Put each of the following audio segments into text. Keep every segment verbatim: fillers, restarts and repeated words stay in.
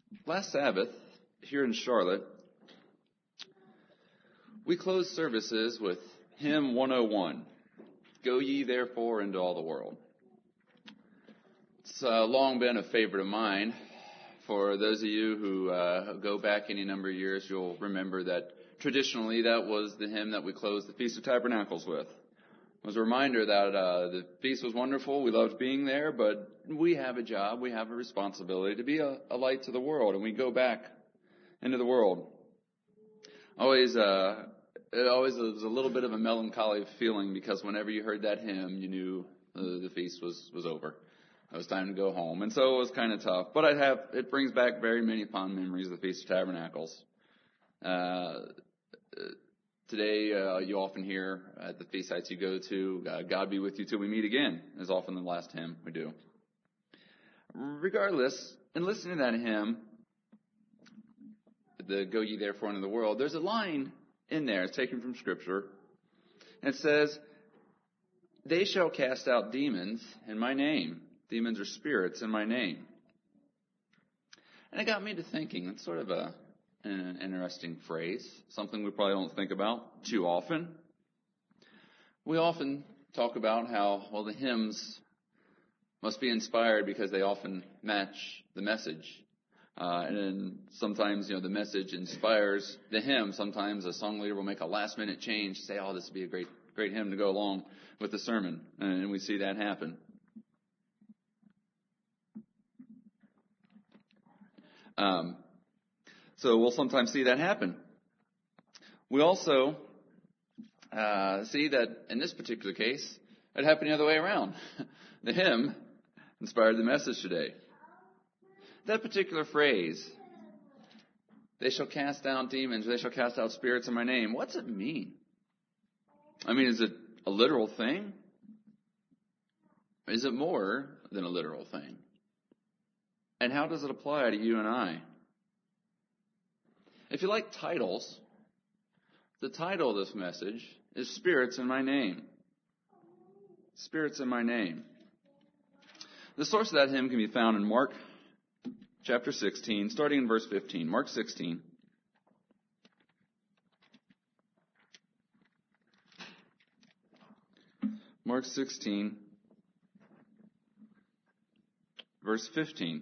Last Sabbath, here in Charlotte, we closed services with hymn one oh one, Go Ye Therefore Into All the World. It's uh, long been a favorite of mine. For those of you who uh, go back any number of years, you'll remember that traditionally that was the hymn that we closed the Feast of Tabernacles with. It was a reminder that uh, the feast was wonderful, we loved being there, but we have a job, we have a responsibility to be a, a light to the world, and we go back into the world. Always, uh, it always was a little bit of a melancholy feeling, because whenever you heard that hymn, you knew uh, the feast was, was over. It was time to go home, and so it was kind of tough. But I have it brings back very many fond memories of the Feast of Tabernacles. Uh, today, uh, you often hear at the feast sites you go to, uh, "God be with you till we meet again," is often the last hymn we do. Regardless, in listening to that hymn, the "Go Ye Therefore Into the World," there's a line in there. It's taken from Scripture, and it says, "They shall cast out demons in my name." Demons are spirits in my name. And it got me to thinking. It's sort of a, an interesting phrase, something we probably don't think about too often. We often talk about how, well, the hymns must be inspired because they often match the message. Uh, and then sometimes, you know, the message inspires the hymn. Sometimes a song leader will make a last-minute change, say, oh, this would be a great, great hymn to go along with the sermon. And we see that happen. Um, so we'll sometimes see that happen. We also uh, see that in this particular case, it happened the other way around. The hymn inspired the message today. That particular phrase, "They shall cast out demons, they shall cast out spirits in my name," what's it mean? I mean, is it a literal thing? Is it more than a literal thing? And how does it apply to you and I? If you like titles, the title of this message is Spirits in My Name. Spirits in My Name. The source of that hymn can be found in Mark chapter sixteen, starting in verse fifteen. Mark sixteen. Mark sixteen, verse fifteen.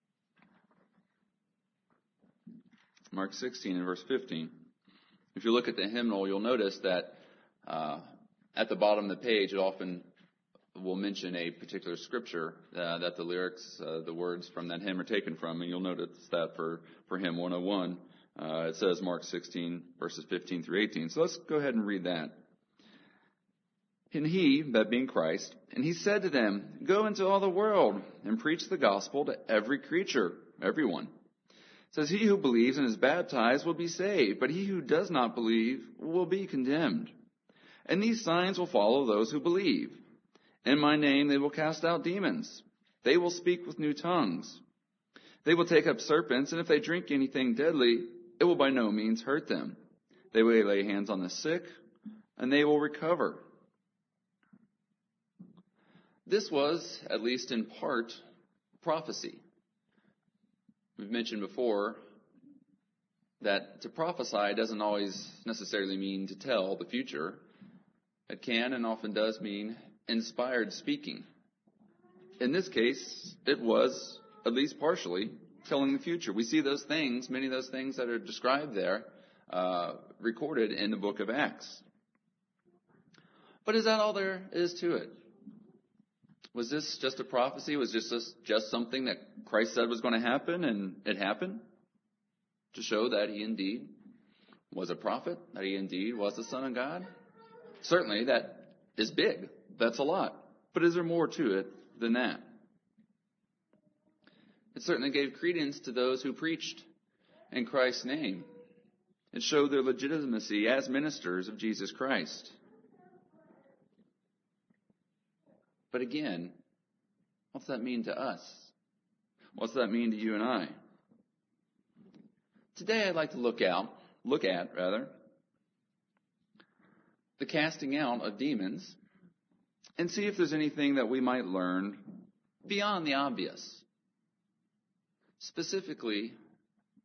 Mark sixteen and verse fifteen. If you look at the hymnal, you'll notice that uh, at the bottom of the page, it often will mention a particular scripture uh, that the lyrics, uh, the words from that hymn are taken from. And you'll notice that for, for hymn one oh one, uh, it says Mark sixteen, verses fifteen through eighteen. So let's go ahead and read that. "And he," that being Christ, "and he said to them, Go into all the world and preach the gospel to every creature," everyone. It says, "He who believes and is baptized will be saved, but he who does not believe will be condemned. And these signs will follow those who believe. In my name they will cast out demons. They will speak with new tongues. They will take up serpents, and if they drink anything deadly, it will by no means hurt them. They will lay hands on the sick, and they will recover." This was, at least in part, prophecy. We've mentioned before that to prophesy doesn't always necessarily mean to tell the future. It can and often does mean inspired speaking. In this case, it was, at least partially, telling the future. We see those things, many of those things that are described there, uh, recorded in the book of Acts. But is that all there is to it? Was this just a prophecy? Was this just, just something that Christ said was going to happen, and it happened? To show that he indeed was a prophet, that he indeed was the Son of God? Certainly, that is big. That's a lot. But is there more to it than that? It certainly gave credence to those who preached in Christ's name. It showed their legitimacy as ministers of Jesus Christ. But again, what's that mean to us? What's that mean to you and I? Today I'd like to look out, look at, rather, the casting out of demons and see if there's anything that we might learn beyond the obvious. Specifically,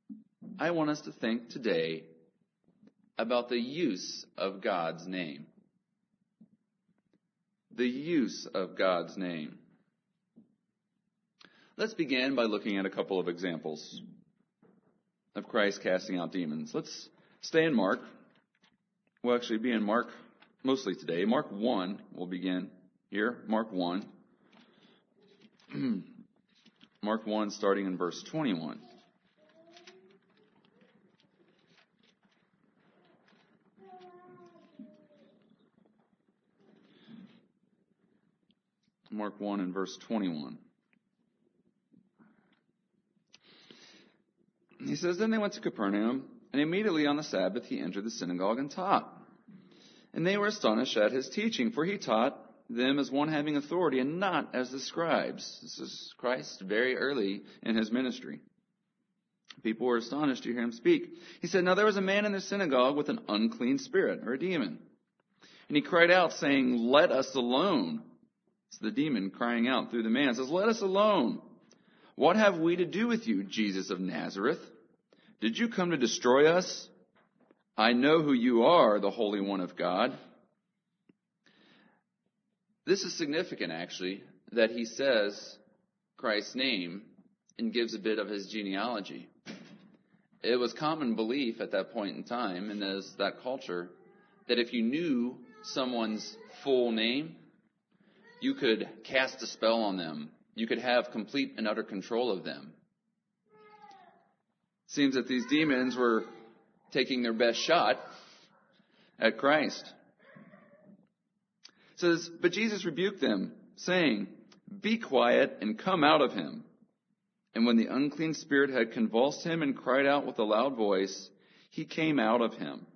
I want us to think today about the use of God's name. The use of God's name. Let's begin by looking at a couple of examples of Christ casting out demons. Let's stay in Mark. We'll actually be in Mark mostly today. Mark one, we'll begin here. Mark one. Mark one, starting in verse twenty-one. Mark one and verse twenty-one. He says, Then they went to Capernaum, and immediately on the Sabbath he entered the synagogue and taught. And they were astonished at his teaching, for he taught them as one having authority and not as the scribes. This is Christ very early in his ministry. People were astonished to hear him speak. He said, Now there was a man in the synagogue with an unclean spirit, or a demon. And he cried out, saying, Let us alone. It's the demon crying out through the man. It says, Let us alone. What have we to do with you, Jesus of Nazareth? Did you come to destroy us? I know who you are, the Holy One of God. This is significant, actually, that he says Christ's name and gives a bit of his genealogy. It was common belief at that point in time, and as that culture, that if you knew someone's full name, you could cast a spell on them. You could have complete and utter control of them. It seems that these demons were taking their best shot at Christ. It says, But Jesus rebuked them, saying, Be quiet and come out of him. And when the unclean spirit had convulsed him and cried out with a loud voice, he came out of him.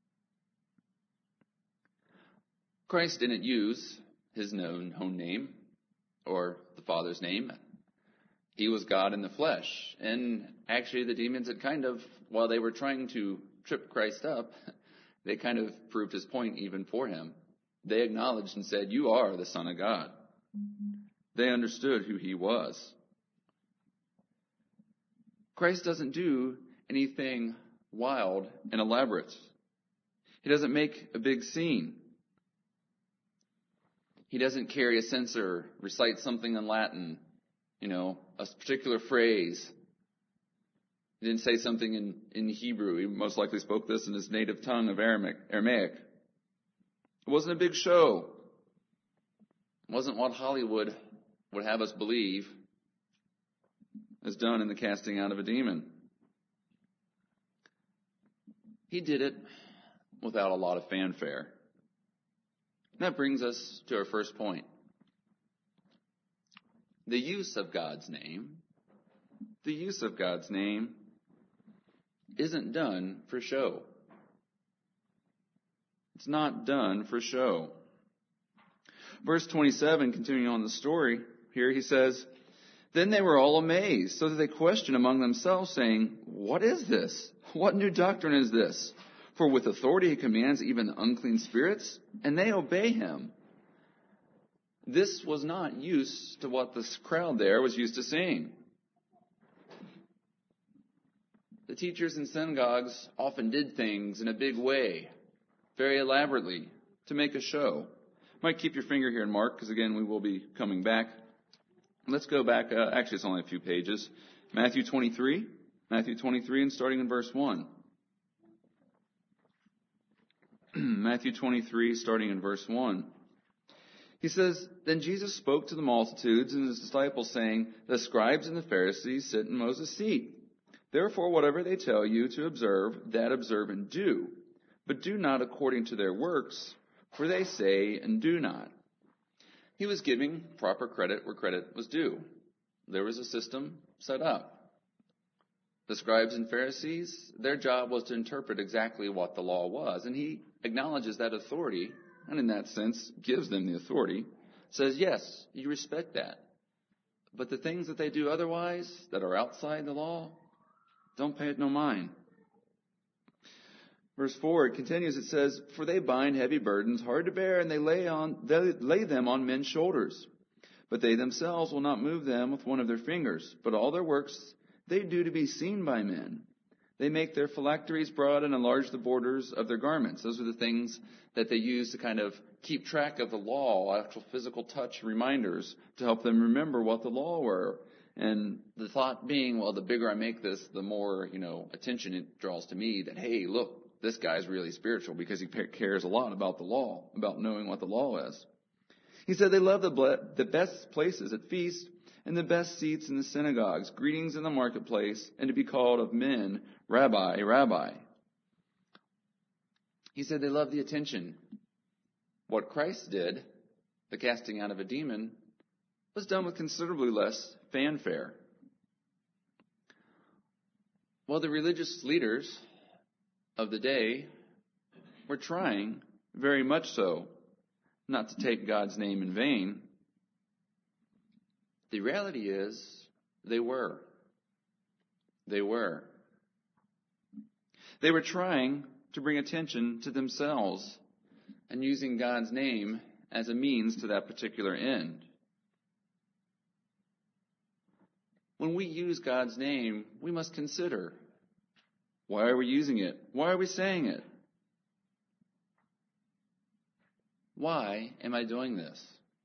Christ didn't use his known own name or the Father's name. He was God in the flesh. And actually the demons had kind of, while they were trying to trip Christ up, they kind of proved his point even for him. They acknowledged and said, You are the Son of God. They understood who he was. Christ doesn't do anything wild and elaborate. He doesn't make a big scene. He doesn't carry a censer, recite something in Latin, you know, a particular phrase. He didn't say something in, in Hebrew. He most likely spoke this in his native tongue of Aramaic. Aramaic. It wasn't a big show. It wasn't what Hollywood would have us believe is done in the casting out of a demon. He did it without a lot of fanfare. And that brings us to our first point. The use of God's name, the use of God's name isn't done for show. It's not done for show. Verse twenty-seven, continuing on the story here, he says, Then they were all amazed, so that they questioned among themselves, saying, What is this? What new doctrine is this? For with authority he commands even the unclean spirits, and they obey him. This was not used to what this crowd there was used to seeing. The teachers in synagogues often did things in a big way, very elaborately, to make a show. You might keep your finger here in Mark, because again, we will be coming back. Let's go back. Uh, actually, it's only a few pages. Matthew twenty-three. Matthew twenty-three, and starting in verse one. Matthew twenty-three, starting in verse one. He says, Then Jesus spoke to the multitudes and his disciples, saying, The scribes and the Pharisees sit in Moses' seat. Therefore, whatever they tell you to observe, that observe and do. But do not according to their works, for they say and do not. He was giving proper credit where credit was due. There was a system set up. The scribes and Pharisees, their job was to interpret exactly what the law was. And he acknowledges that authority, and in that sense gives them the authority, says, yes, you respect that. But the things that they do otherwise, that are outside the law, don't pay it no mind. Verse four, it continues, it says, For they bind heavy burdens, hard to bear, and they lay on they lay them on men's shoulders. But they themselves will not move them with one of their fingers. But all their works they do to be seen by men. They make their phylacteries broad and enlarge the borders of their garments. Those are the things that they use to kind of keep track of the law, actual physical touch reminders to help them remember what the law were. And the thought being, well, the bigger I make this, the more, you know, attention it draws to me that, hey, look, this guy's really spiritual because he cares a lot about the law, about knowing what the law is. He said they love the, ble- the best places at feasts and the best seats in the synagogues, greetings in the marketplace, and to be called of men, Rabbi, Rabbi. He said they love the attention. What Christ did, the casting out of a demon, was done with considerably less fanfare. Well, the religious leaders of the day were trying, very much so, not to take God's name in vain. The reality is, they were. They were. They were trying to bring attention to themselves and using God's name as a means to that particular end. When we use God's name, we must consider, why are we using it? Why are we saying it? Why am I doing this?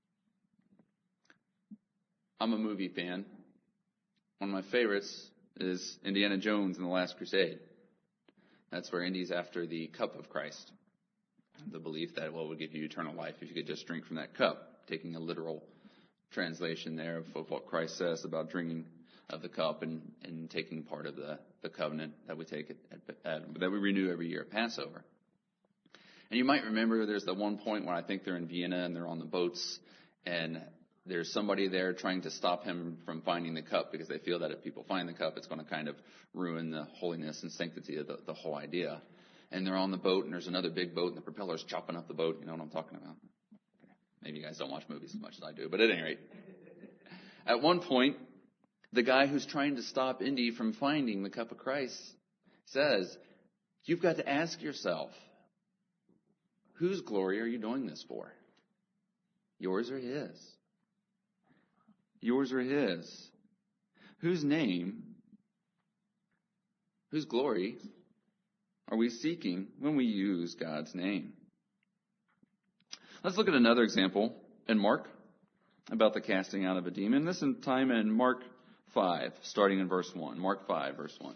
I'm a movie fan. One of my favorites is Indiana Jones and the Last Crusade. That's where Indy's after the cup of Christ. The belief that, well, it would give you eternal life if you could just drink from that cup. Taking a literal translation there of what Christ says about drinking of the cup and, and taking part of the, the covenant that we take at, at, at, that we renew every year at Passover. And you might remember there's the one point where I think they're in Vienna and they're on the boats and there's somebody there trying to stop him from finding the cup because they feel that if people find the cup, it's going to kind of ruin the holiness and sanctity of the, the whole idea. And they're on the boat and there's another big boat and the propeller's chopping up the boat. You know what I'm talking about? Maybe you guys don't watch movies as much as I do, but at any rate. At one point, the guy who's trying to stop Indy from finding the cup of Christ says, you've got to ask yourself, whose glory are you doing this for? Yours or his? Yours or his? Whose name, whose glory are we seeking when we use God's name? Let's look at another example in Mark about the casting out of a demon. This time in Mark five, starting in verse one. Mark five, verse one.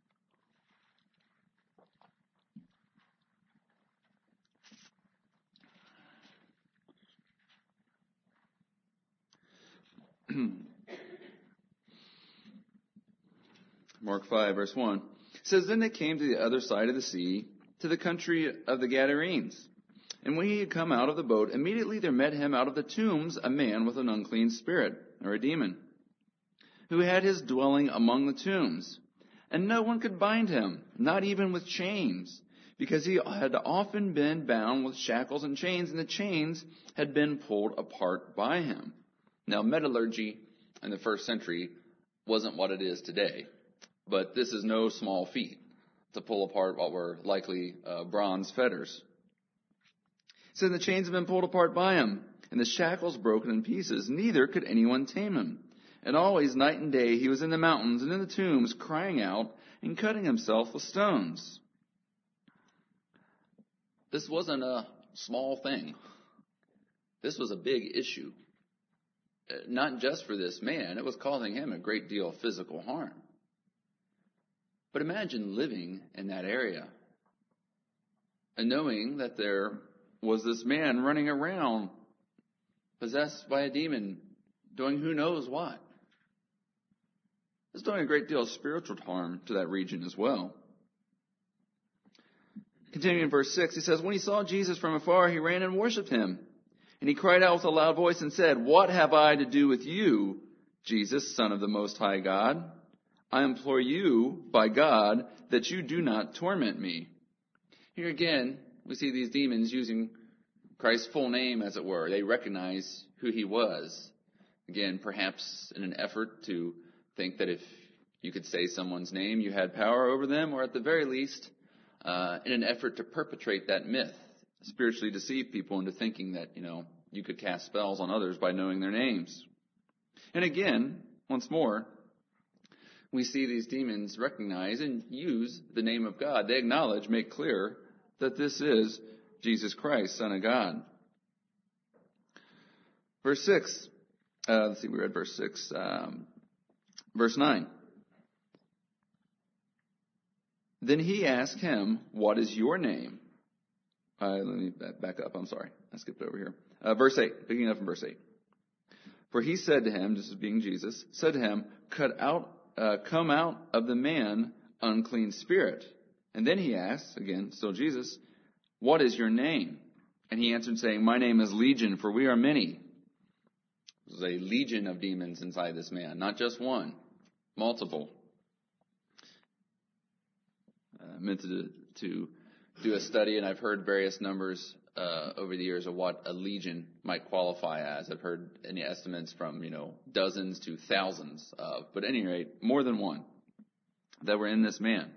Mark five, verse one. It says, then they came to the other side of the sea, to the country of the Gadarenes. And when he had come out of the boat, immediately there met him out of the tombs a man with an unclean spirit, or a demon, who had his dwelling among the tombs. And no one could bind him, not even with chains, because he had often been bound with shackles and chains, and the chains had been pulled apart by him. Now, metallurgy in the first century wasn't what it is today, but this is no small feat to pull apart what were likely uh, bronze fetters. So the chains had been pulled apart by him, and the shackles broken in pieces. Neither could anyone tame him. And always, night and day, he was in the mountains and in the tombs, crying out and cutting himself with stones. This wasn't a small thing. This was a big issue. Not just for this man, it was causing him a great deal of physical harm. But imagine living in that area and knowing that there was this man running around possessed by a demon doing who knows what. It's doing a great deal of spiritual harm to that region as well. Continuing in verse six, he says, when he saw Jesus from afar, he ran and worshipped him. And he cried out with a loud voice and said, what have I to do with you, Jesus, Son of the Most High God? I implore you, by God, that you do not torment me. Here again, we see these demons using Christ's full name, as it were. They recognize who he was. Again, perhaps in an effort to think that if you could say someone's name, you had power over them, or at the very least, uh, in an effort to perpetrate that myth, spiritually deceive people into thinking that, you know, you could cast spells on others by knowing their names. And again, once more, we see these demons recognize and use the name of God. They acknowledge, make clear that this is Jesus Christ, Son of God. Verse six. Uh, let's see, we read verse six. Um, verse nine. Then he asked him, "What is your name?" Uh, let me back up. I'm sorry. I skipped over here. Uh, verse eight, picking up from verse eight. For he said to him, this is being Jesus, said to him, "Cut out, uh, come out of the man, unclean spirit." And then he asked, again, still Jesus, "What is your name?" And he answered, saying, "My name is Legion, for we are many." There's a legion of demons inside this man, not just one, multiple. I meant to, to do a study, and I've heard various numbers uh, over the years of what a legion might qualify as. I've heard any estimates from, you know, dozens to thousands of, but at any rate, more than one that were in this man.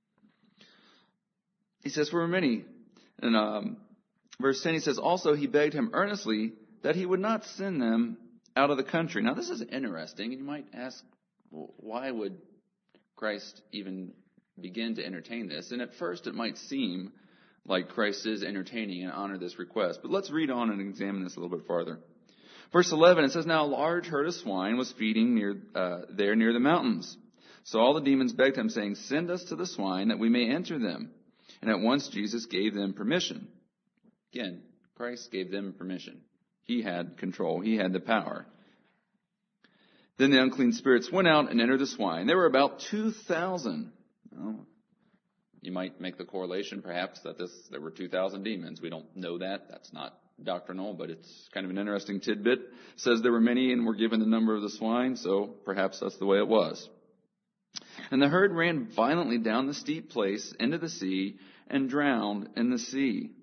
He says, "For many." And um, verse ten, he says, "Also he begged him earnestly that he would not send them out of the country." Now, this is interesting, and you might ask, well, why would Christ even begin to entertain this? And at first, it might seem like Christ is entertaining and honor this request. But let's read on and examine this a little bit farther. Verse eleven, it says, "Now a large herd of swine was feeding near uh, there near the mountains. So all the demons begged him, saying, 'Send us to the swine that we may enter them.' And at once Jesus gave them permission." Again, Christ gave them permission. He had control. He had the power. Then the unclean spirits went out and entered the swine. There were about two thousand. Well, you might make the correlation, perhaps, that this there were two thousand demons. We don't know that. That's not doctrinal, but it's kind of an interesting tidbit. It says there were many and were given the number of the swine, so perhaps that's the way it was. "And the herd ran violently down the steep place into the sea and drowned in the sea."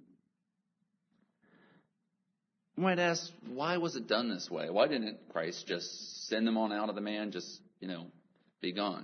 You might ask, why was it done this way? Why didn't Christ just send them on out of the man, just, you know, be gone?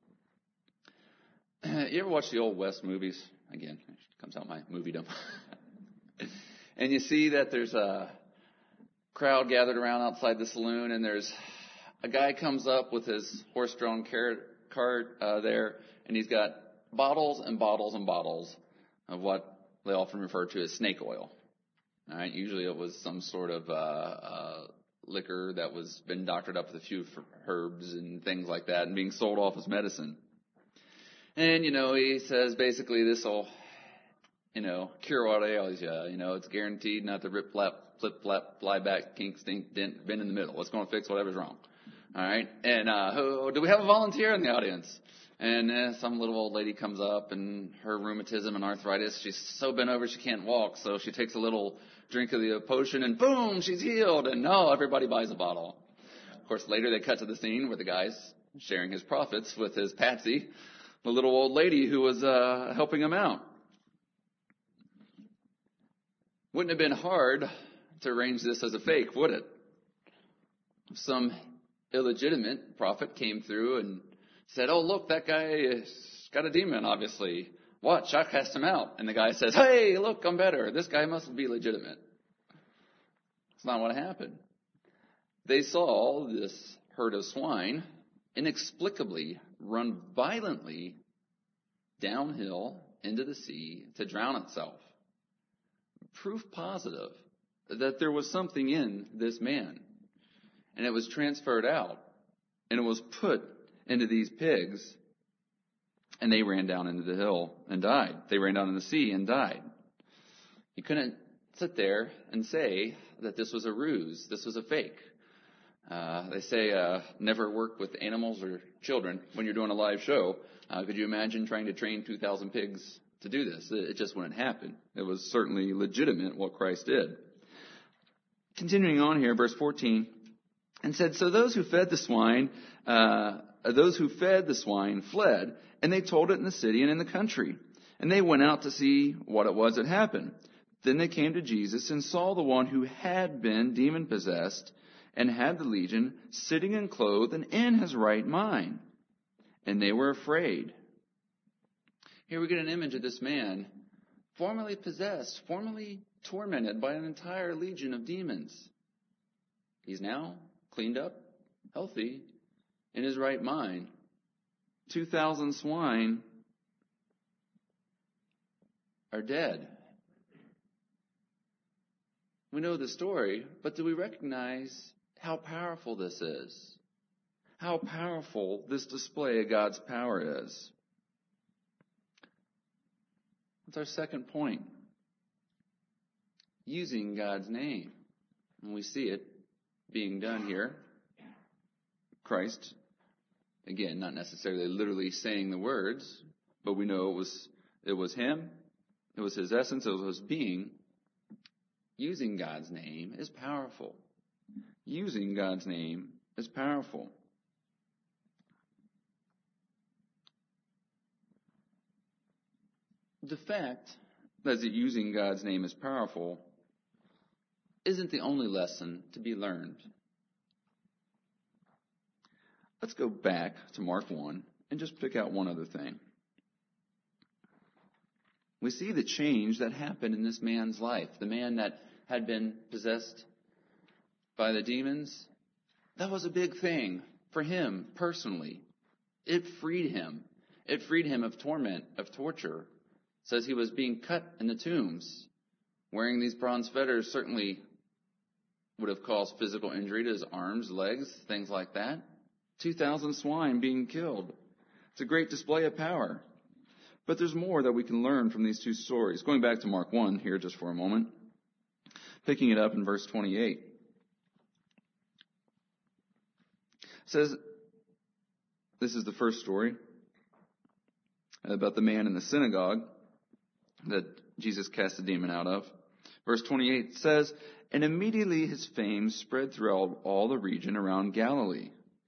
You ever watch the old West movies? Again, it comes out my movie-dom. And you see that there's a crowd gathered around outside the saloon, and there's a guy comes up with his horse-drawn cart uh, there, and he's got bottles and bottles and bottles of what they often refer to as snake oil. All right, usually it was some sort of uh, uh, liquor that was been doctored up with a few herbs and things like that, and being sold off as medicine. And, you know, he says basically this will, you know, cure what ails you. You know, it's guaranteed not to rip, flap, flip, flap, fly back, kink, stink, dent, bend in the middle. It's going to fix whatever's wrong. All right. And uh, who, do we have a volunteer in the audience? And uh, some little old lady comes up, and her rheumatism and arthritis, she's so bent over she can't walk. So she takes a little drink of the potion, and boom, she's healed. And no, everybody buys a bottle. Of course, later they cut to the scene where the guy's sharing his profits with his patsy, the little old lady who was uh, helping him out. Wouldn't have been hard to arrange this as a fake, would it? Some illegitimate prophet came through and said, "Oh, look, that guy has got a demon, obviously. Watch, I'll cast him out." And the guy says, "Hey, look, I'm better. This guy must be legitimate." It's not what happened. They saw this herd of swine inexplicably run violently downhill into the sea to drown itself. Proof positive that there was something in this man. And it was transferred out. And it was put into these pigs. And they ran down into the hill and died. They ran down in the sea and died. You couldn't sit there and say that this was a ruse. This was a fake. Uh, they say uh, never work with animals or children when you're doing a live show. Uh, could you imagine trying to train two thousand pigs to do this? It, it just wouldn't happen. It was certainly legitimate what Christ did. Continuing on here, verse fourteen, and said, "So those who fed the swine, uh, those who fed the swine fled, and they told it in the city and in the country. And they went out to see what it was that happened. Then they came to Jesus and saw the one who had been demon-possessed and had the legion sitting and clothed and in his right mind. And they were afraid." Here we get an image of this man, formerly possessed, formerly tormented by an entire legion of demons. He's now cleaned up, healthy, in his right mind. two thousand swine are dead. We know the story, but do we recognize how powerful this is? How powerful this display of God's power is? That's our second point. Using God's name. And we see it being done here. Christ, again, not necessarily literally saying the words, but we know it was it was him. It was his essence. It was his being. Using God's name is powerful. Using God's name is powerful. The fact that using God's name is powerful isn't the only lesson to be learned. Let's go back to Mark one and just pick out one other thing. We see the change that happened in this man's life. The man that had been possessed by the demons, that was a big thing for him personally. It freed him. It freed him of torment, of torture. It says he was being cut in the tombs. Wearing these bronze fetters certainly would have caused physical injury to his arms, legs, things like that. two thousand swine being killed. It's a great display of power. But there's more that we can learn from these two stories. Going back to Mark one here just for a moment. Picking it up in verse twenty-eight. It says, this is the first story about the man in the synagogue that Jesus cast a demon out of. Verse twenty-eight says, and immediately his fame spread throughout all the region around Galilee.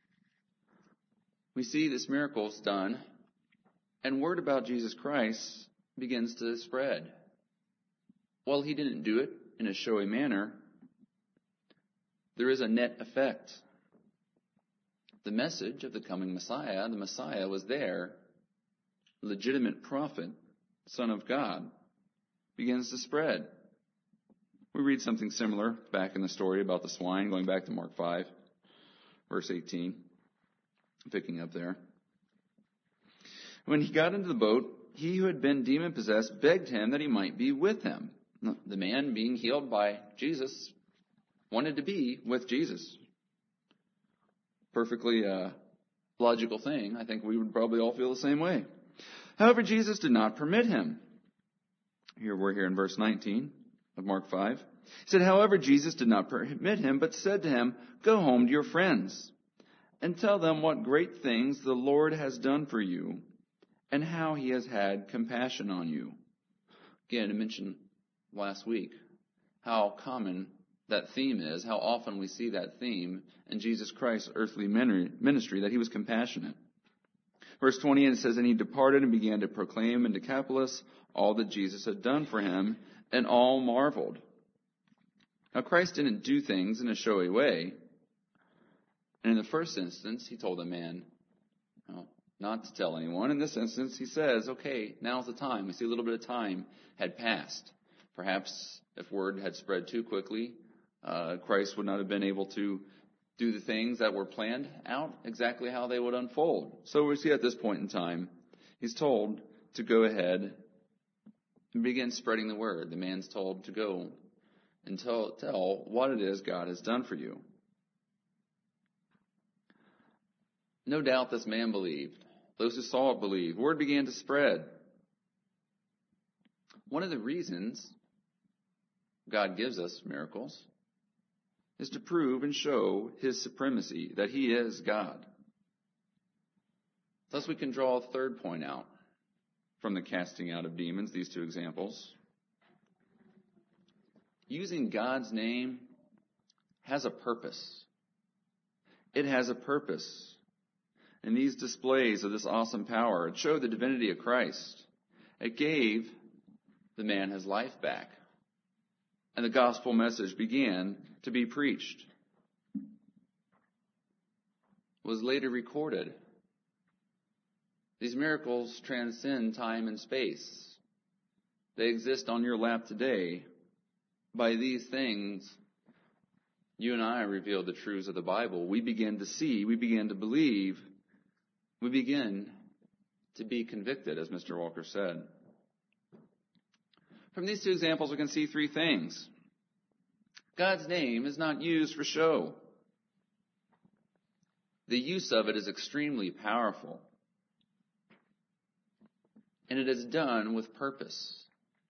We see this miracle is done, and word about Jesus Christ begins to spread. Well, he didn't do it in a showy manner. There is a net effect. The message of the coming Messiah, the Messiah was there, legitimate prophet, Son of God, begins to spread. We read something similar back in the story about the swine, going back to Mark five, verse eighteen, picking up there. When he got into the boat, he who had been demon-possessed begged him that he might be with him. The man being healed by Jesus wanted to be with Jesus. Perfectly uh, logical thing. I think we would probably all feel the same way. However, Jesus did not permit him. Here we're here in verse nineteen of Mark five. He said, however, Jesus did not permit him, but said to him, go home to your friends and tell them what great things the Lord has done for you and how he has had compassion on you. Again, I mentioned last week how common that theme is, how often we see that theme in Jesus Christ's earthly ministry, that he was compassionate. Verse twenty, it says, and he departed and began to proclaim in Decapolis all that Jesus had done for him, and all marveled. Now, Christ didn't do things in a showy way. And in the first instance, he told the man, well, not to tell anyone. In this instance, he says, okay, now's the time. We see a little bit of time had passed. Perhaps if word had spread too quickly, uh, Christ would not have been able to do the things that were planned out exactly how they would unfold. So we see at this point in time, he's told to go ahead and begin spreading the word. The man's told to go and tell, tell what it is God has done for you. No doubt this man believed. Those who saw it believed. Word began to spread. One of the reasons God gives us miracles is to prove and show his supremacy, that he is God. Thus we can draw a third point out from the casting out of demons, these two examples. Using God's name has a purpose. It has a purpose. And these displays of this awesome power, it showed the divinity of Christ. It gave the man his life back. And the gospel message began to be preached. It was later recorded. These miracles transcend time and space. They exist on your lap today. By these things, you and I reveal the truths of the Bible. We begin to see, we begin to believe, we begin to be convicted, as Mister Walker said. From these two examples, we can see three things. God's name is not used for show. The use of it is extremely powerful. And it is done with purpose.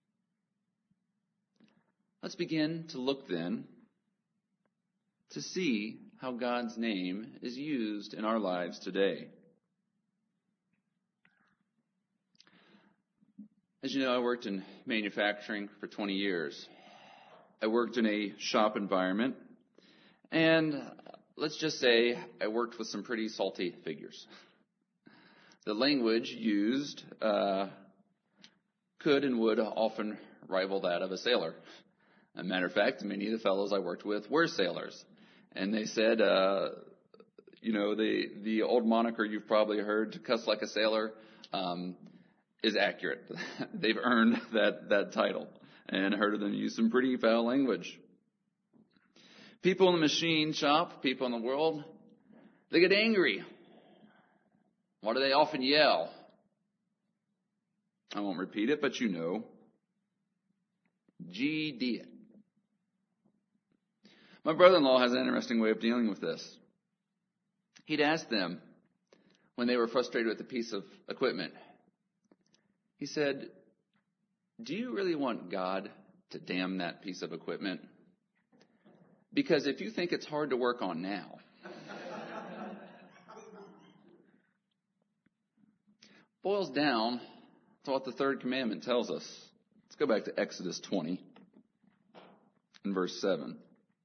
Let's begin to look then to see how God's name is used in our lives today. As you know, I worked in manufacturing for twenty years. I worked in a shop environment, and let's just say I worked with some pretty salty figures. The language used uh, could and would often rival that of a sailor. As a matter of fact, many of the fellows I worked with were sailors. And they said, uh, you know, the, the old moniker you've probably heard, to cuss like a sailor, um, is accurate. They've earned that, that title, and heard of them use some pretty foul language. People in the machine shop, people in the world, they get angry. Why do they often yell? I won't repeat it, but you know. G D it. My brother-in-law has an interesting way of dealing with this. He'd ask them when they were frustrated with a piece of equipment. He said, do you really want God to damn that piece of equipment? Because if you think it's hard to work on now, boils down to what the third commandment tells us. Let's go back to Exodus twenty and verse seven.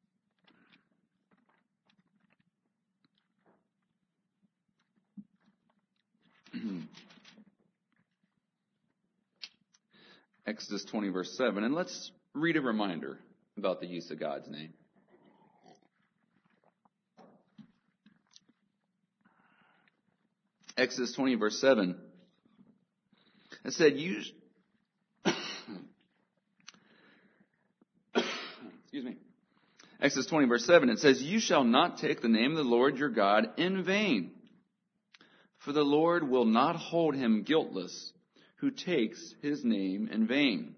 Exodus twenty, verse seven, and let's read a reminder about the use of God's name. Exodus twenty, verse seven. It said, you... Excuse me. Exodus twenty, verse seven, it says, you shall not take the name of the Lord your God in vain, for the Lord will not hold him guiltless who takes his name in vain.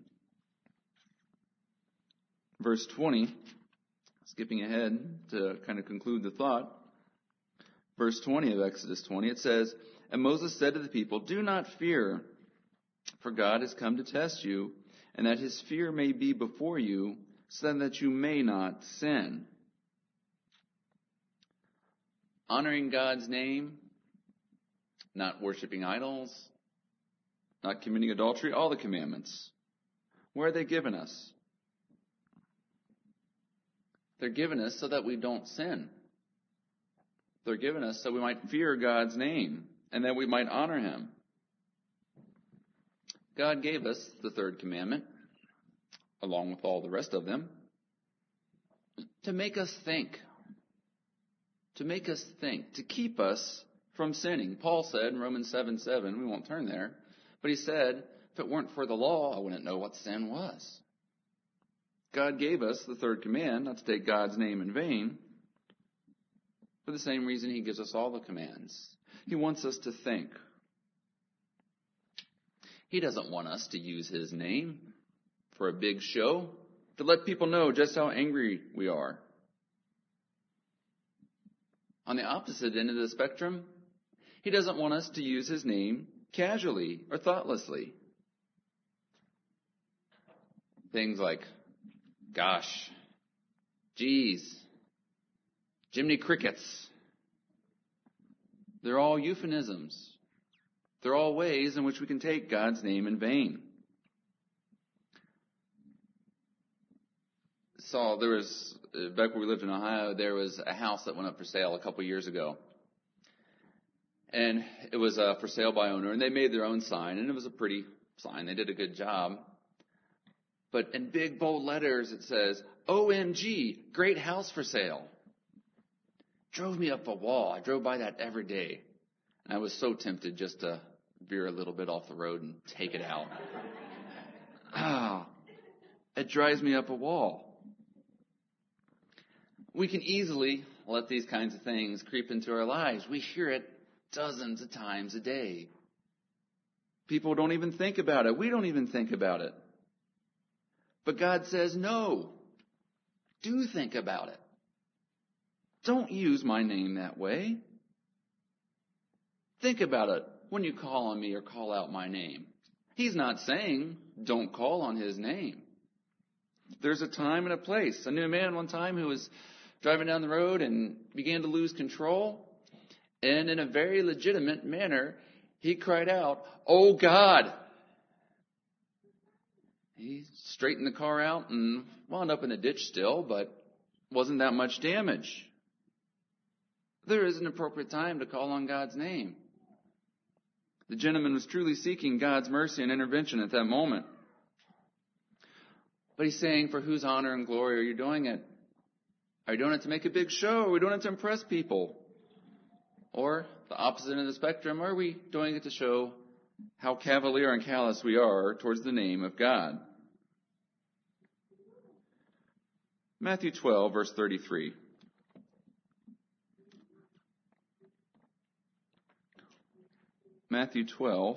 Verse twenty, skipping ahead to kind of conclude the thought. Verse twenty of Exodus twenty, it says, and Moses said to the people, do not fear, for God has come to test you, and that his fear may be before you, so that you may not sin. Honoring God's name, not worshiping idols, not committing adultery, all the commandments. Where are they given us? They're given us so that we don't sin. They're given us so we might fear God's name and that we might honor him. God gave us the third commandment, along with all the rest of them, to make us think. To make us think. To keep us from sinning. Paul said in Romans seven seven, we won't turn there, but he said, if it weren't for the law, I wouldn't know what sin was. God gave us the third command, not to take God's name in vain, for the same reason he gives us all the commands. He wants us to think. He doesn't want us to use his name for a big show, to let people know just how angry we are. On the opposite end of the spectrum, he doesn't want us to use his name casually or thoughtlessly. Things like, gosh, geez, Jiminy Crickets. They're all euphemisms. They're all ways in which we can take God's name in vain. So there was, back when we lived in Ohio, there was a house that went up for sale a couple years ago. And it was uh, for sale by owner, and they made their own sign, and it was a pretty sign. They did a good job. But in big, bold letters, it says, O M G, great house for sale. Drove me up a wall. I drove by that every day. And I was so tempted just to veer a little bit off the road and take it out. Ah, it drives me up a wall. We can easily let these kinds of things creep into our lives. We hear it dozens of times a day. People don't even think about it. We don't even think about it. But God says, no, do think about it. Don't use my name that way. Think about it when you call on me or call out my name. He's not saying don't call on his name. There's a time and a place. I knew a man one time who was driving down the road and began to lose control. And in a very legitimate manner, he cried out, "Oh God!" He straightened the car out and wound up in a ditch still, but wasn't that much damage. There is an appropriate time to call on God's name. The gentleman was truly seeking God's mercy and intervention at that moment. But he's saying, for whose honor and glory are you doing it? Are you doing it to make a big show? Are we doing it to impress people? Or the opposite end of the spectrum, are we doing it to show how cavalier and callous we are towards the name of God? Matthew twelve, verse thirty-three. Matthew twelve.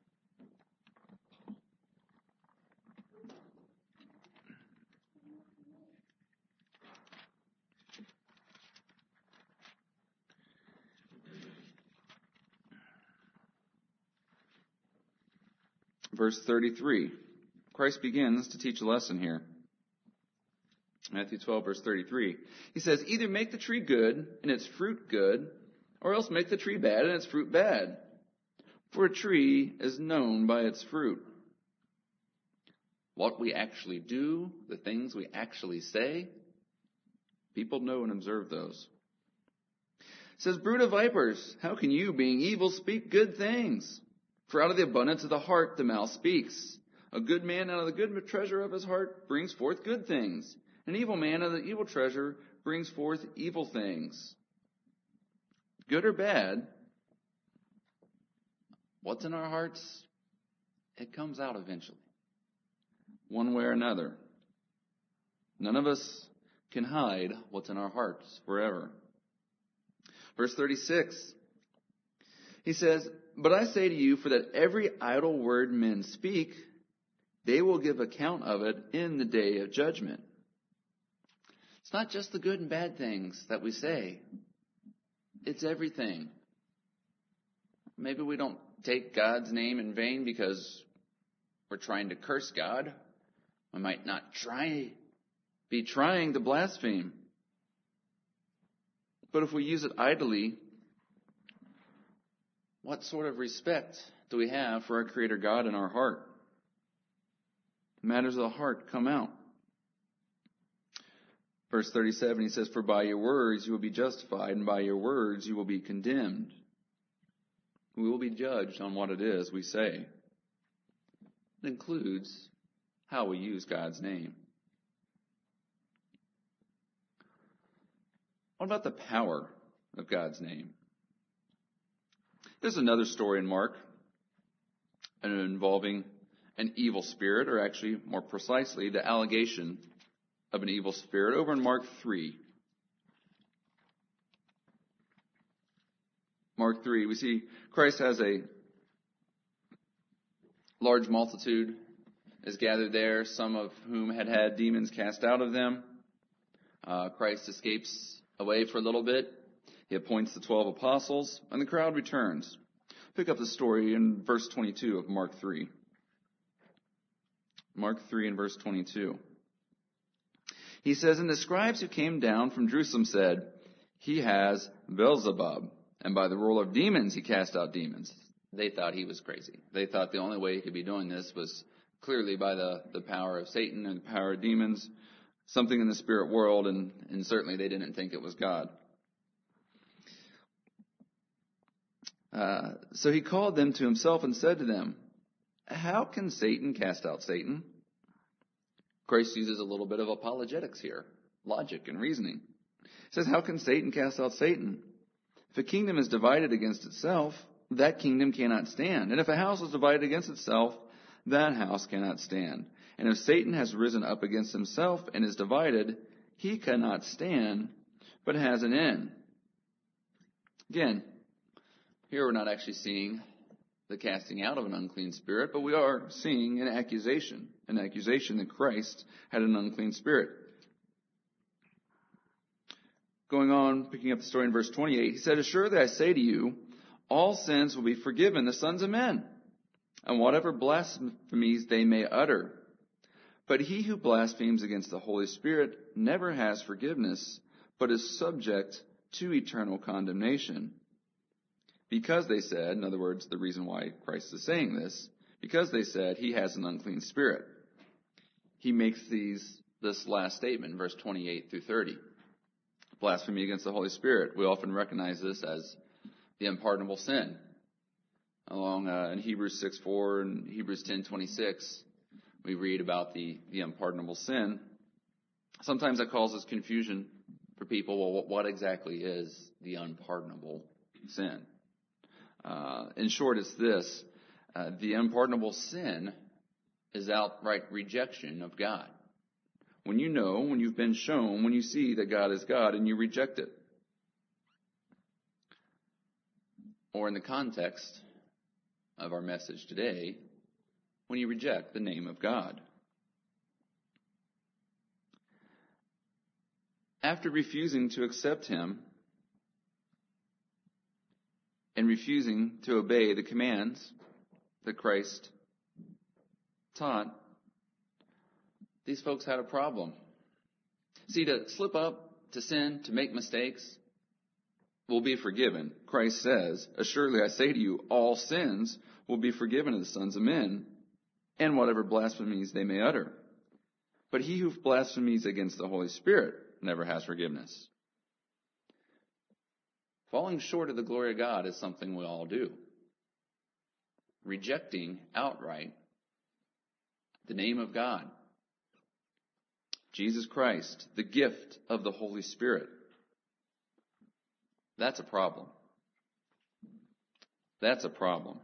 Verse thirty-three. Christ begins to teach a lesson here. Matthew twelve, verse thirty-three. He says, either make the tree good and its fruit good, or else make the tree bad and its fruit bad. For a tree is known by its fruit. What we actually do, the things we actually say, people know and observe those. It says, brood of vipers, how can you, being evil, speak good things? For out of the abundance of the heart the mouth speaks. A good man out of the good treasure of his heart brings forth good things. An evil man out of the evil treasure brings forth evil things. Good or bad, what's in our hearts, it comes out eventually, one way or another. None of us can hide what's in our hearts forever. Verse thirty-six, he says, but I say to you, for that every idle word men speak, they will give account of it in the day of judgment. It's not just the good and bad things that we say. It's everything. Maybe we don't take God's name in vain because we're trying to curse God. We might not try, be trying to blaspheme. But if we use it idly, what sort of respect do we have for our Creator God in our heart? Matters of the heart come out. Verse thirty-seven, he says, for by your words you will be justified, and by your words you will be condemned. We will be judged on what it is we say. It includes how we use God's name. What about the power of God's name? There's another story in Mark involving an evil spirit, or actually, more precisely, the allegation of an evil spirit over in Mark three. Mark three, we see Christ has a large multitude is gathered there, some of whom had had demons cast out of them. Uh, Christ escapes away for a little bit. He appoints the twelve apostles, and the crowd returns. Pick up the story in verse twenty-two of Mark three. Mark three and verse twenty-two. He says, and the scribes who came down from Jerusalem said, he has Beelzebub, and by the rule of demons he cast out demons. They thought he was crazy. They thought the only way he could be doing this was clearly by the, the power of Satan and the power of demons, something in the spirit world, and, and certainly they didn't think it was God. Uh, so he called them to himself and said to them, how can Satan cast out Satan? Christ uses a little bit of apologetics here, logic and reasoning. He says, how can Satan cast out Satan? If a kingdom is divided against itself, that kingdom cannot stand. And if a house is divided against itself, that house cannot stand. And if Satan has risen up against himself and is divided, he cannot stand, but has an end. Again, here we're not actually seeing the casting out of an unclean spirit, but we are seeing an accusation, an accusation that Christ had an unclean spirit. Going on, picking up the story in verse twenty-eight, he said, "Assuredly I say to you, all sins will be forgiven the sons of men, and whatever blasphemies they may utter. But he who blasphemes against the Holy Spirit never has forgiveness, but is subject to eternal condemnation. Because they said," in other words, the reason why Christ is saying this, because they said he has an unclean spirit. He makes these this last statement in verse twenty-eight through thirty. Blasphemy against the Holy Spirit. We often recognize this as the unpardonable sin. Along uh, in Hebrews six four and Hebrews ten twenty-six, we read about the, the unpardonable sin. Sometimes that causes confusion for people. Well, what, what exactly is the unpardonable sin? Uh, in short, it's this. Uh, the unpardonable sin is outright rejection of God. When you know, when you've been shown, when you see that God is God and you reject it. Or in the context of our message today, when you reject the name of God. After refusing to accept him and refusing to obey the commands that Christ taught, these folks had a problem. See, to slip up, to sin, to make mistakes will be forgiven. Christ says, "Assuredly I say to you, all sins will be forgiven of the sons of men, and whatever blasphemies they may utter. But he who blasphemies against the Holy Spirit never has forgiveness." Falling short of the glory of God is something we all do. Rejecting outright the name of God, Jesus Christ, the gift of the Holy Spirit. That's a problem. That's a problem.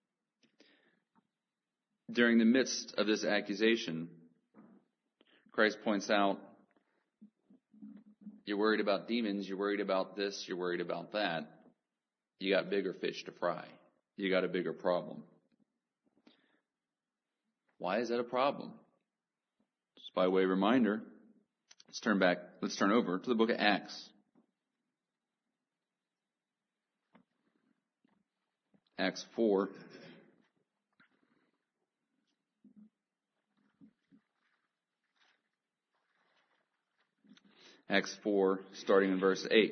During the midst of this accusation, Christ points out, you're worried about demons, you're worried about this, you're worried about that. You got bigger fish to fry. You got a bigger problem. Why is that a problem? Just by way of reminder, let's turn back, let's turn over to the book of Acts. Acts four. Acts four, starting in verse eight.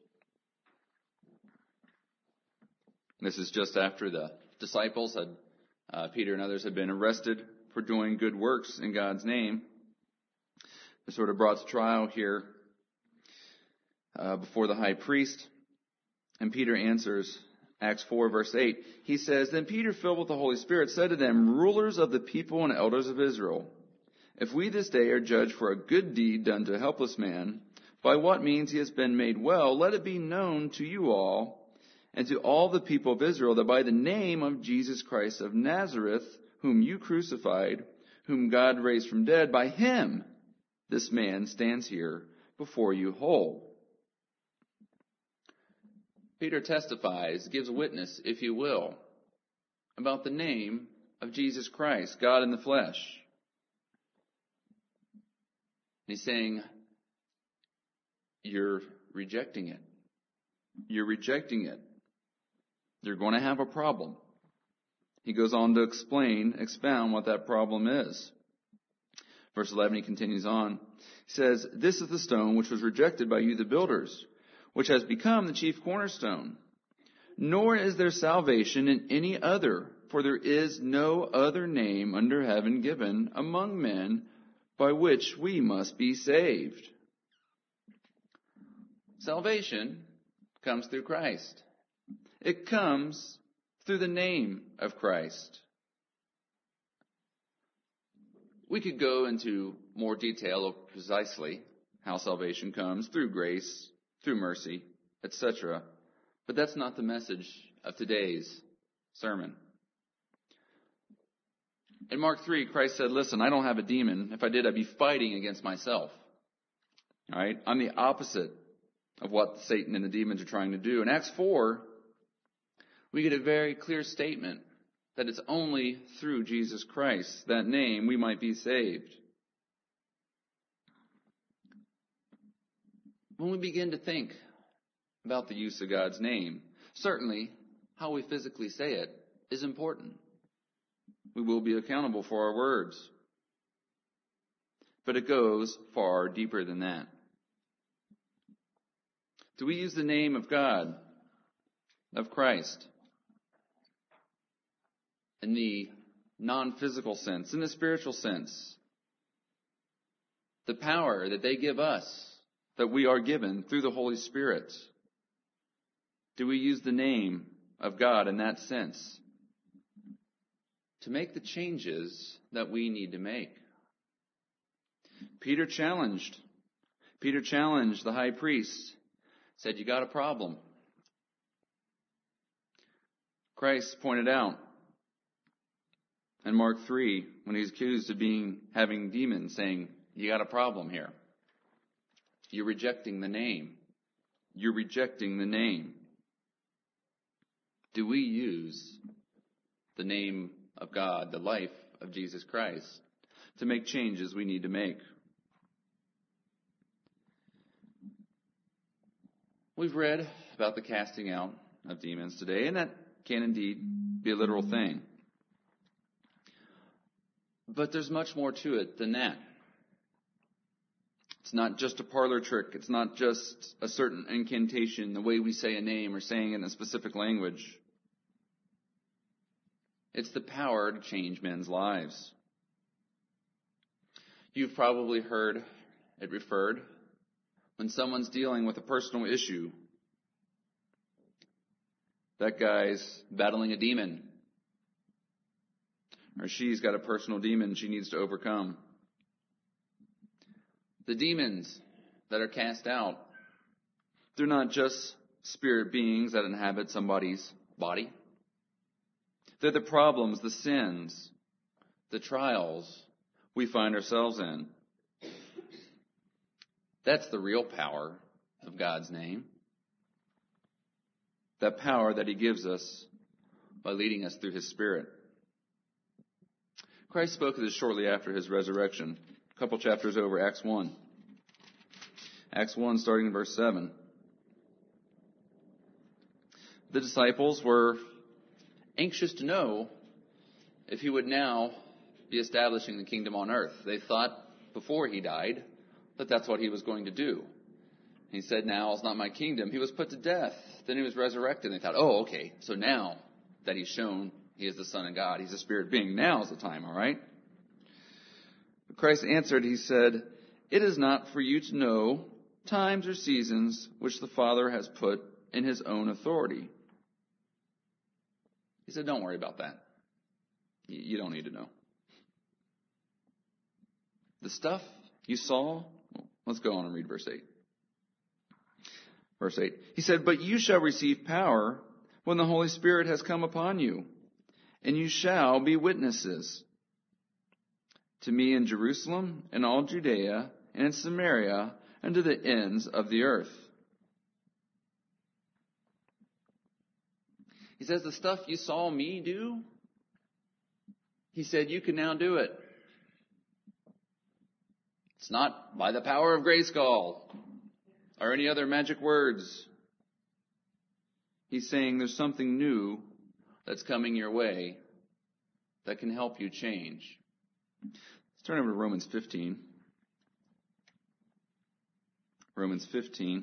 This is just after the disciples had, uh, Peter and others had been arrested for doing good works in God's name. They're sort of brought to trial here uh, before the high priest. And Peter answers, Acts four, verse eight. He says, "Then Peter, filled with the Holy Spirit, said to them, 'Rulers of the people and elders of Israel, if we this day are judged for a good deed done to a helpless man, by what means he has been made well, let it be known to you all and to all the people of Israel that by the name of Jesus Christ of Nazareth, whom you crucified, whom God raised from dead, by him this man stands here before you whole.'" Peter testifies, gives witness, if you will, about the name of Jesus Christ, God in the flesh. He's saying, you're rejecting it. You're rejecting it. You're going to have a problem. He goes on to explain, expound what that problem is. Verse eleven, he continues on. He says, "This is the stone which was rejected by you, the builders, which has become the chief cornerstone. Nor is there salvation in any other, for there is no other name under heaven given among men by which we must be saved." Salvation comes through Christ. It comes through the name of Christ. We could go into more detail of precisely how salvation comes through grace, through mercy, et cetera. But that's not the message of today's sermon. In Mark three, Christ said, "Listen, I don't have a demon. If I did, I'd be fighting against myself." All right? I'm the opposite of what Satan and the demons are trying to do. In Acts four, we get a very clear statement that it's only through Jesus Christ, that name, we might be saved. When we begin to think about the use of God's name, certainly how we physically say it is important. We will be accountable for our words. But it goes far deeper than that. Do we use the name of God, of Christ, in the non-physical sense, in the spiritual sense? The power that they give us, that we are given through the Holy Spirit. Do we use the name of God in that sense to make the changes that we need to make? Peter challenged. Peter challenged the high priest. Said, you got a problem. Christ pointed out in Mark three, when he's accused of being having demons, saying, you got a problem here. You're rejecting the name. You're rejecting the name. Do we use the name of God, the life of Jesus Christ, to make changes we need to make? We've read about the casting out of demons today, and that can indeed be a literal thing. But there's much more to it than that. It's not just a parlor trick. It's not just a certain incantation, the way we say a name or saying it in a specific language. It's the power to change men's lives. You've probably heard it referred when someone's dealing with a personal issue. That guy's battling a demon, or she's got a personal demon she needs to overcome. The demons that are cast out, they're not just spirit beings that inhabit somebody's body. They're the problems, the sins, the trials we find ourselves in. That's the real power of God's name. That power that he gives us by leading us through his Spirit. Christ spoke of this shortly after his resurrection. A couple chapters over, Acts one. Acts one, starting in verse seven. The disciples were anxious to know if he would now be establishing the kingdom on earth. They thought before he died that that's what he was going to do. He said, now is not my kingdom. He was put to death. Then he was resurrected. And they thought, oh, okay, so now that he's shown he is the Son of God, he's a spirit being, now is the time, all right? But Christ answered, he said, it is not for you to know times or seasons which the Father has put in his own authority. He said, don't worry about that. You don't need to know. The stuff you saw, well, let's go on and read verse eight. Verse eight. He said, but you shall receive power when the Holy Spirit has come upon you, and you shall be witnesses to me in Jerusalem and all Judea and in Samaria and to the ends of the earth. He says, the stuff you saw me do, he said, you can now do it. It's not by the power of Grayskull or any other magic words. He's saying there's something new that's coming your way that can help you change. Let's turn over to Romans fifteen. Romans fifteen.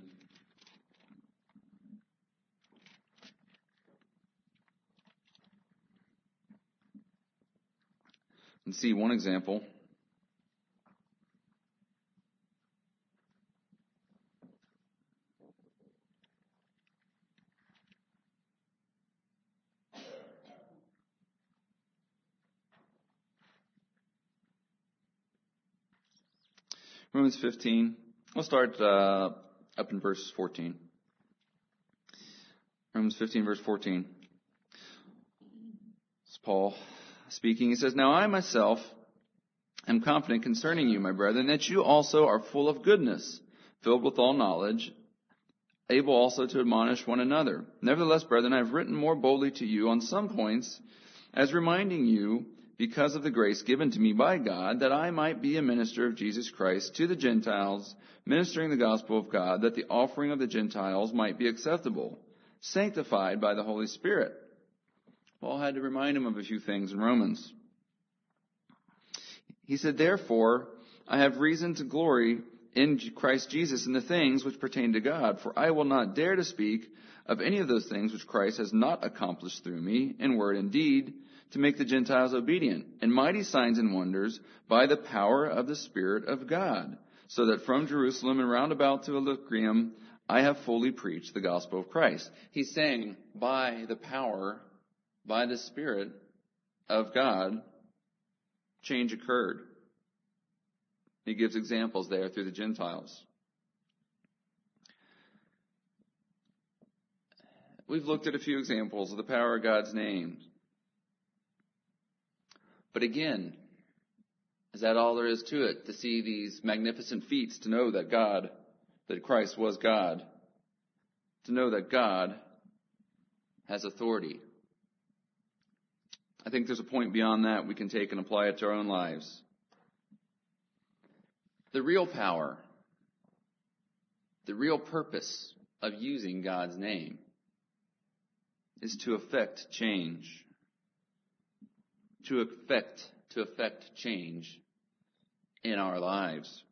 And see one example. Romans fifteen. We'll start uh, up in verse fourteen. Romans fifteen, verse fourteen. It's Paul speaking. He says, now I myself am confident concerning you, my brethren, that you also are full of goodness, filled with all knowledge, able also to admonish one another. Nevertheless, brethren, I have written more boldly to you on some points, as reminding you, because of the grace given to me by God, that I might be a minister of Jesus Christ to the Gentiles, ministering the gospel of God, that the offering of the Gentiles might be acceptable, sanctified by the Holy Spirit. Paul had to remind him of a few things in Romans. He said, therefore, I have reason to glory in Christ Jesus in the things which pertain to God, for I will not dare to speak of any of those things which Christ has not accomplished through me, in word and deed, to make the Gentiles obedient, and mighty signs and wonders by the power of the Spirit of God, so that from Jerusalem and round about to Illyricum I have fully preached the gospel of Christ. He's saying, by the power, by the Spirit of God, change occurred. He gives examples there through the Gentiles. We've looked at a few examples of the power of God's name. But again, is that all there is to it? To see these magnificent feats, to know that God, that Christ was God, to know that God has authority. I think there's a point beyond that we can take and apply it to our own lives. The real power, the real purpose of using God's name is to effect change. To effect, to effect change in our lives.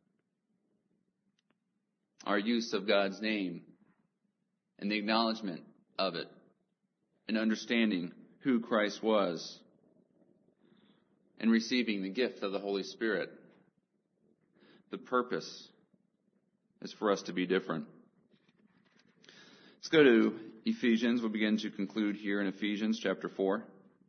Our use of God's name and the acknowledgement of it and understanding who Christ was and receiving the gift of the Holy Spirit. The purpose is for us to be different. Let's go to Ephesians. We'll begin to conclude here in Ephesians chapter four.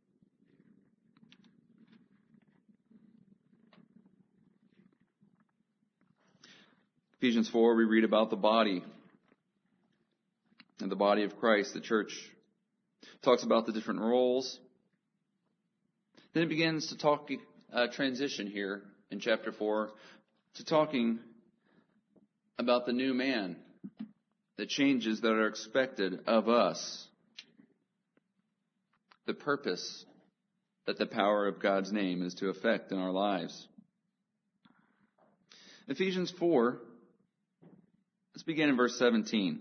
Ephesians four, we read about the body and the body of Christ, the church. It talks about the different roles. Then it begins to talk, uh, transition here in chapter four to talking about the new man, the changes that are expected of us, the purpose that the power of God's name is to effect in our lives. Ephesians four, let's begin in verse seventeen.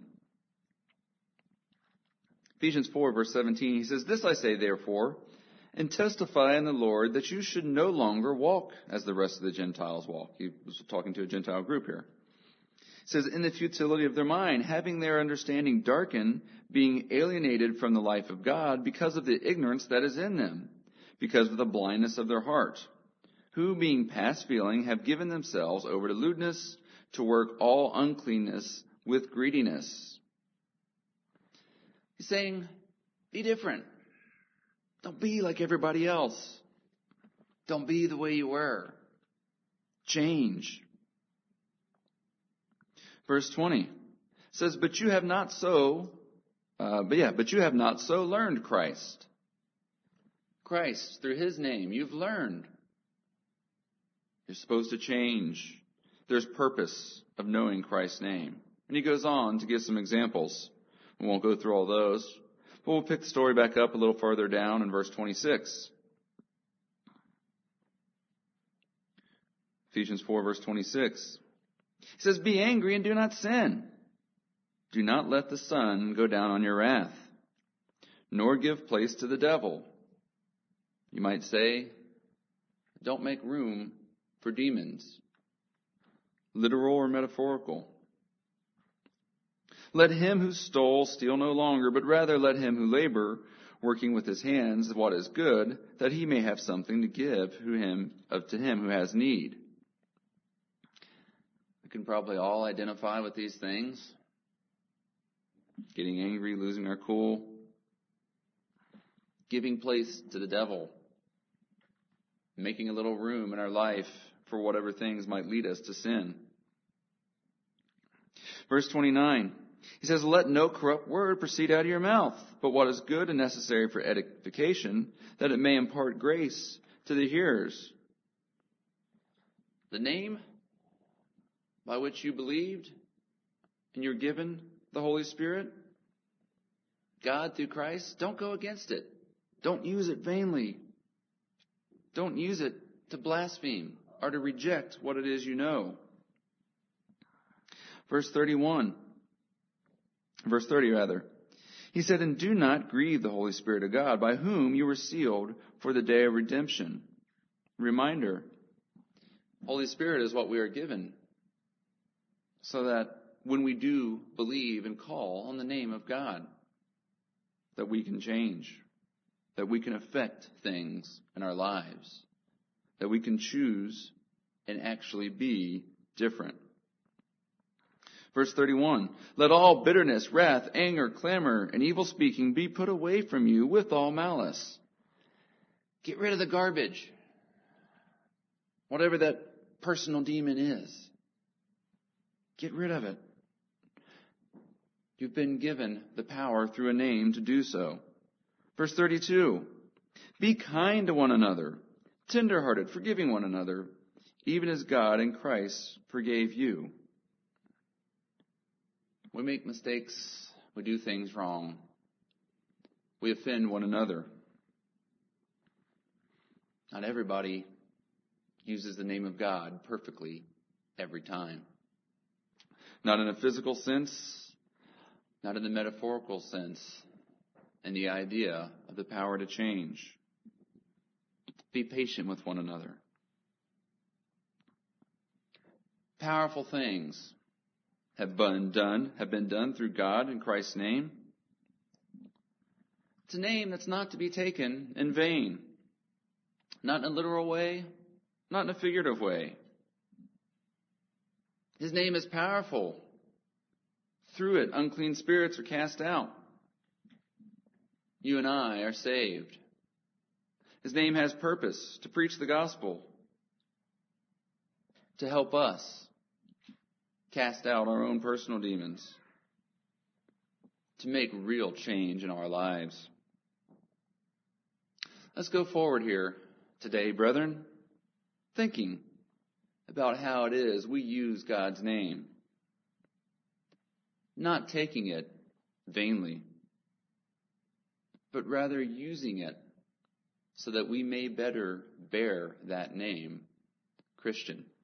Ephesians four, verse seventeen, he says, "This I say, therefore, and testify in the Lord, that you should no longer walk as the rest of the Gentiles walk." He was talking to a Gentile group here. It says, "In the futility of their mind, having their understanding darkened, being alienated from the life of God because of the ignorance that is in them, because of the blindness of their heart, who, being past feeling, have given themselves over to lewdness, to work all uncleanness with greediness." He's saying, be different. Don't be like everybody else. Don't be the way you were. Change. Verse twenty says, "But you have not so, uh, but yeah, but you have not so learned Christ." Christ, through His name, you've learned. You're supposed to change. There's purpose of knowing Christ's name. And he goes on to give some examples. We won't go through all those. But we'll pick the story back up a little further down in verse twenty-six. Ephesians four, verse twenty-six. He says, "Be angry and do not sin. Do not let the sun go down on your wrath, nor give place to the devil." You might say, don't make room for demons. Literal or metaphorical. "Let him who stole steal no longer, but rather let him who labor, working with his hands what is good, that he may have something to give who him, of to him who has need." We can probably all identify with these things. Getting angry, losing our cool, giving place to the devil, making a little room in our life for whatever things might lead us to sin. Verse twenty-nine, he says, "Let no corrupt word proceed out of your mouth, but what is good and necessary for edification, that it may impart grace to the hearers." The name by which you believed and you're given the Holy Spirit, God through Christ, don't go against it. Don't use it vainly. Don't use it to blaspheme or to reject what it is you know. Verse thirty-one. Verse thirty, rather. He said, and do not grieve the Holy Spirit of God, by whom you were sealed for the day of redemption. Reminder, Holy Spirit is what we are given, so that when we do believe and call on the name of God, that we can change, that we can affect things in our lives, that we can choose and actually be different. Verse thirty-one, let all bitterness, wrath, anger, clamor, and evil speaking be put away from you with all malice. Get rid of the garbage. Whatever that personal demon is, get rid of it. You've been given the power through a name to do so. Verse thirty-two, be kind to one another, tenderhearted, forgiving one another, even as God in Christ forgave you. We make mistakes. We do things wrong. We offend one another. Not everybody uses the name of God perfectly every time. Not in a physical sense, not in the metaphorical sense, and the idea of the power to change. Be patient with one another. Powerful things have been done, have been done through God in Christ's name. It's a name that's not to be taken in vain. Not in a literal way, not in a figurative way. His name is powerful. Through it, unclean spirits are cast out. You and I are saved. His name has purpose to preach the gospel, to help us cast out our own personal demons, to make real change in our lives. Let's go forward here today, brethren, thinking about how it is we use God's name, not taking it vainly, but rather using it so that we may better bear that name, Christian.